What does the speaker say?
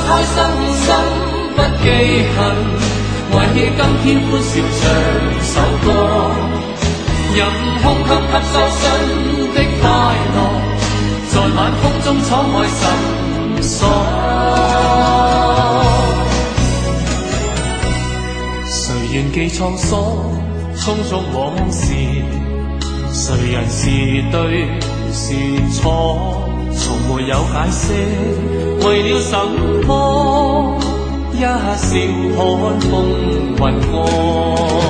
開心心不記恨，為今天歡笑唱首歌，任空空吸收新的快樂，在晚風中敞開心鎖。誰願記創所，匆匆往事，誰人是對是錯，從沒有解釋，為了什麼一笑看風雲過。